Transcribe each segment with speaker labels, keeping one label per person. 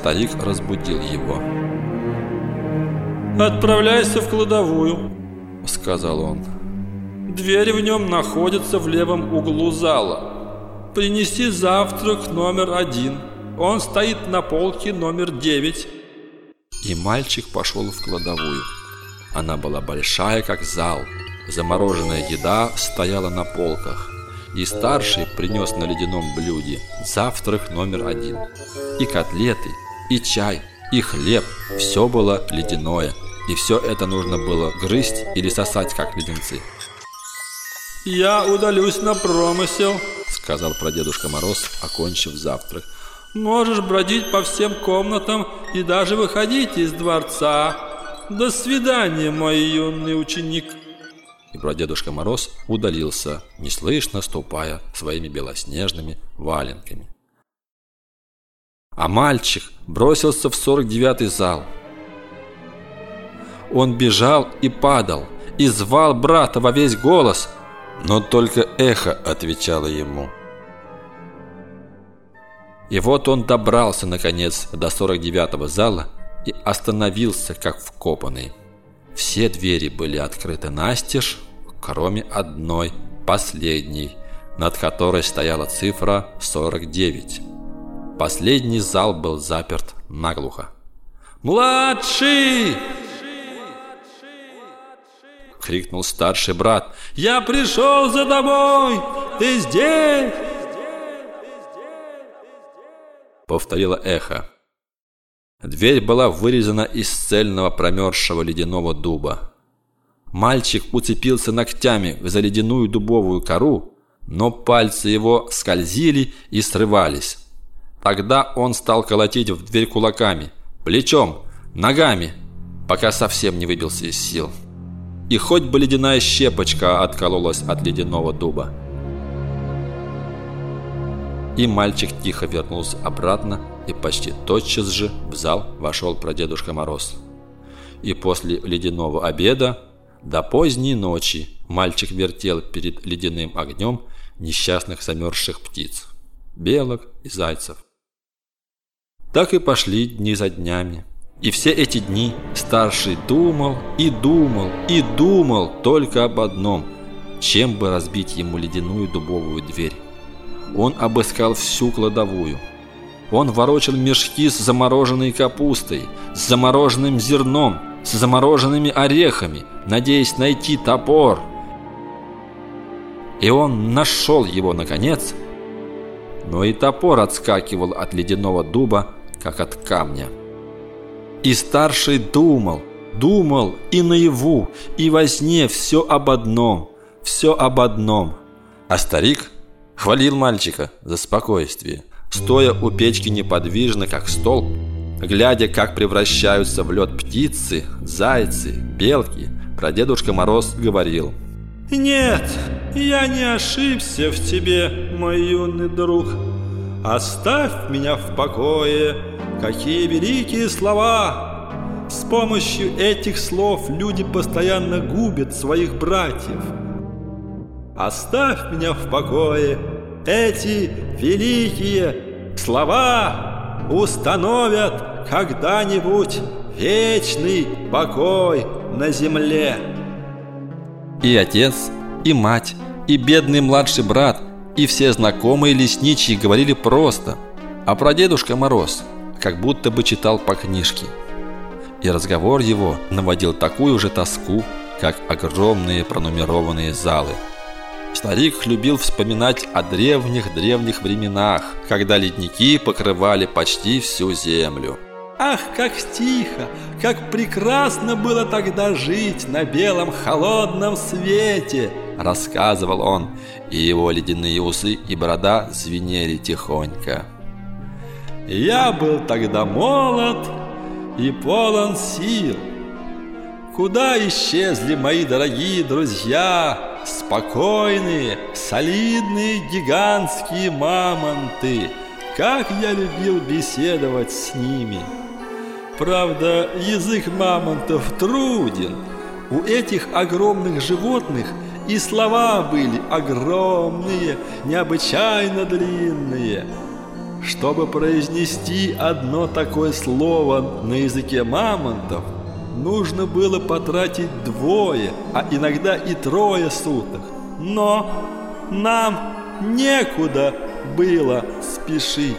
Speaker 1: старик разбудил его.
Speaker 2: «Отправляйся в кладовую», –
Speaker 1: сказал он.
Speaker 2: «Дверь в нем находится в левом углу зала. Принеси завтрак номер 1. Он стоит на полке номер 9».
Speaker 1: И мальчик пошел в кладовую. Она была большая, как зал. Замороженная еда стояла на полках. И старший принес на ледяном блюде завтрак номер 1. И котлеты, и чай, и хлеб. Все было ледяное. И все это нужно было грызть или сосать, как леденцы.
Speaker 2: «Я удалюсь на промысел», –
Speaker 1: сказал прадедушка Мороз, окончив завтрак.
Speaker 2: «Можешь бродить по всем комнатам и даже выходить из дворца. До свидания, мой юный ученик».
Speaker 1: И прадедушка Мороз удалился, неслышно ступая своими белоснежными валенками. А мальчик бросился в 49-й зал. Он бежал и падал, и звал брата во весь голос, но только эхо отвечало ему. И вот он добрался, наконец, до 49-го зала и остановился, как вкопанный. Все двери были открыты настежь, кроме одной, последней, над которой стояла цифра 49. Последний зал был заперт наглухо.
Speaker 2: «Младший!»
Speaker 1: – крикнул старший брат.
Speaker 2: «Я пришел за тобой! Ты здесь?»
Speaker 1: – повторило эхо. Дверь была вырезана из цельного промерзшего ледяного дуба. Мальчик уцепился ногтями за ледяную дубовую кору, но пальцы его скользили и срывались. Тогда он стал колотить в дверь кулаками, плечом, ногами, пока совсем не выбился из сил. И хоть бы ледяная щепочка откололась от ледяного дуба. И мальчик тихо вернулся обратно, и почти тотчас же в зал вошел прадедушка Мороз. И после ледяного обеда до поздней ночи мальчик вертел перед ледяным огнем несчастных замерзших птиц, белок и зайцев. Так и пошли дни за днями. И все эти дни старший думал и думал и думал только об одном, чем бы разбить ему ледяную дубовую дверь. Он обыскал всю кладовую. Он ворочал мешки с замороженной капустой, с замороженным зерном, с замороженными орехами, надеясь найти топор. И он нашел его наконец, но и топор отскакивал от ледяного дуба, как от камня. И старший думал и наяву, и во сне все об одном. А старик хвалил мальчика за спокойствие, стоя у печки неподвижно, как столб, глядя, как превращаются в лед птицы, зайцы, белки. Прадедушка Мороз говорил:
Speaker 2: «Нет, я не ошибся в тебе, мой юный друг. Оставь меня в покое. Какие великие слова! С помощью этих слов люди постоянно губят своих братьев. Оставь меня в покое. Эти великие слова установят когда-нибудь вечный покой на земле».
Speaker 1: И отец, и мать, и бедный младший брат, и все знакомые лесничьи говорили просто, а прадедушка Мороз как будто бы читал по книжке. И разговор его наводил такую же тоску, как огромные пронумерованные залы. Старик любил вспоминать о древних временах, когда ледники покрывали почти всю землю.
Speaker 2: «Ах, как тихо, как прекрасно было тогда жить на белом холодном свете!»
Speaker 1: – рассказывал он, и его ледяные усы и борода звенели тихонько.
Speaker 2: «Я был тогда молод и полон сил. Куда исчезли мои дорогие друзья, спокойные, солидные гигантские мамонты? Как я любил беседовать с ними! Правда, язык мамонтов труден. У этих огромных животных и слова были огромные, необычайно длинные. Чтобы произнести одно такое слово на языке мамонтов, нужно было потратить 2, а иногда и 3 суток. Но нам некуда было спешить.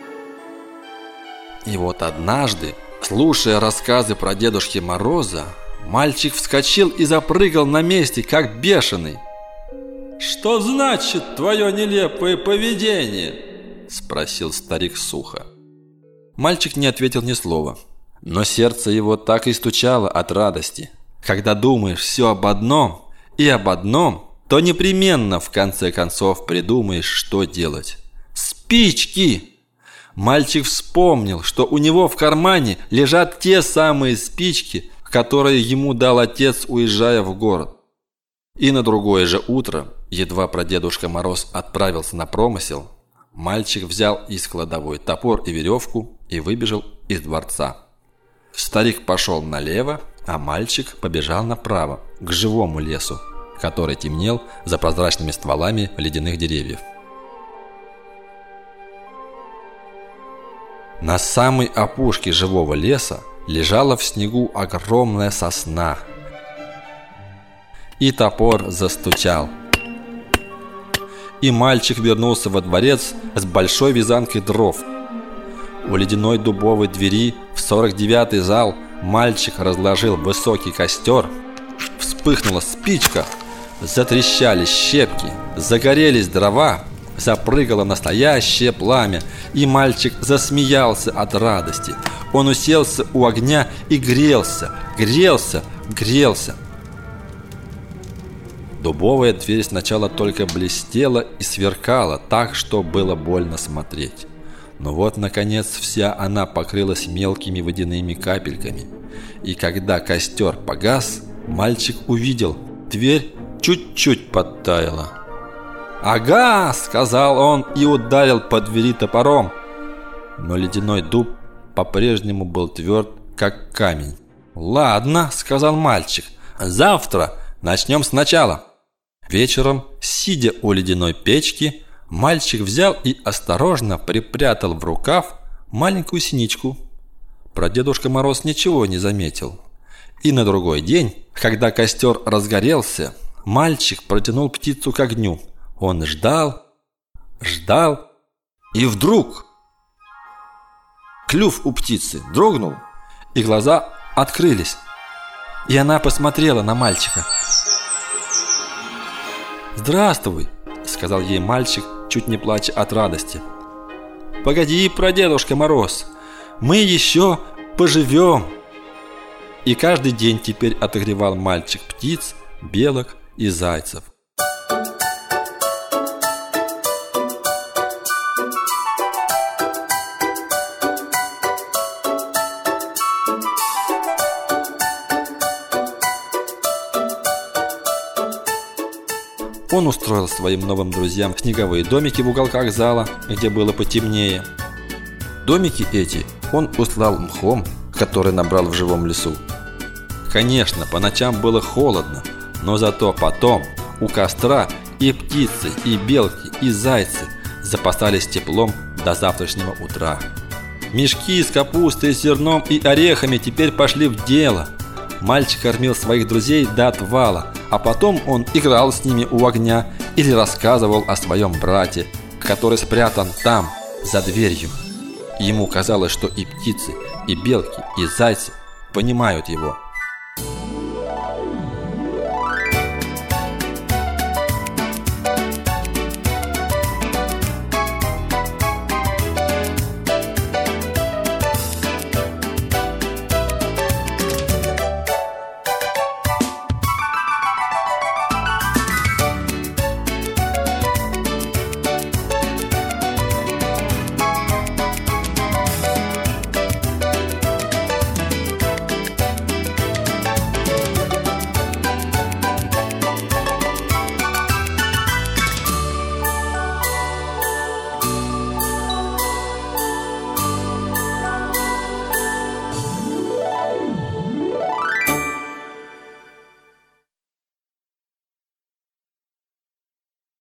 Speaker 1: И вот однажды, слушая рассказы про Дедушки Мороза, мальчик вскочил и запрыгал на месте, как бешеный.
Speaker 2: «Что значит твое нелепое поведение?»
Speaker 1: – спросил старик сухо. Мальчик не ответил ни слова, но сердце его так и стучало от радости. Когда думаешь все об одном и об одном, то непременно в конце концов придумаешь, что делать. Спички! Мальчик вспомнил, что у него в кармане лежат те самые спички, которые ему дал отец, уезжая в город. И на другое же утро, едва Прадедушка Мороз отправился на промысел, мальчик взял из кладовой топор и веревку и выбежал из дворца. Старик пошел налево, а мальчик побежал направо, к живому лесу, который темнел за прозрачными стволами ледяных деревьев. На самой опушке живого леса лежала в снегу огромная сосна. И топор застучал. И мальчик вернулся во дворец с большой вязанкой дров. У ледяной дубовой двери в 49-й зал мальчик разложил высокий костер. Вспыхнула спичка, затрещали щепки, загорелись дрова, запрыгало настоящее пламя, и мальчик засмеялся от радости. Он уселся у огня и грелся. Дубовая дверь сначала только блестела и сверкала так, что было больно смотреть. Но вот, наконец, вся она покрылась мелкими водяными капельками. И когда костер погас, мальчик увидел, дверь чуть-чуть подтаяла. «Ага!» – сказал он и ударил по двери топором. Но ледяной дуб по-прежнему был тверд, как камень. «Ладно», – сказал мальчик, – «завтра начнем сначала». Вечером, сидя у ледяной печки, мальчик взял и осторожно припрятал в рукав маленькую синичку. Прадедушка Мороз ничего не заметил. И на другой день, когда костер разгорелся, мальчик протянул птицу к огню. Он ждал, и вдруг клюв у птицы дрогнул, и глаза открылись, и она посмотрела на мальчика. «Здравствуй», – сказал ей мальчик, чуть не плача от радости. «Погоди, Прадедушка Мороз, мы еще поживем». И каждый день теперь отогревал мальчик птиц, белок и зайцев. Он устроил своим новым друзьям снеговые домики в уголках зала, где было потемнее. Домики эти он устлал мхом, который набрал в живом лесу. Конечно, по ночам было холодно, но зато потом у костра и птицы, и белки, и зайцы запасались теплом до завтрашнего утра. Мешки с капустой, зерном и орехами теперь пошли в дело. Мальчик кормил своих друзей до отвала, а потом он играл с ними у огня или рассказывал о своем брате, который спрятан там, за дверью. Ему казалось, что и птицы, и белки, и зайцы понимают его.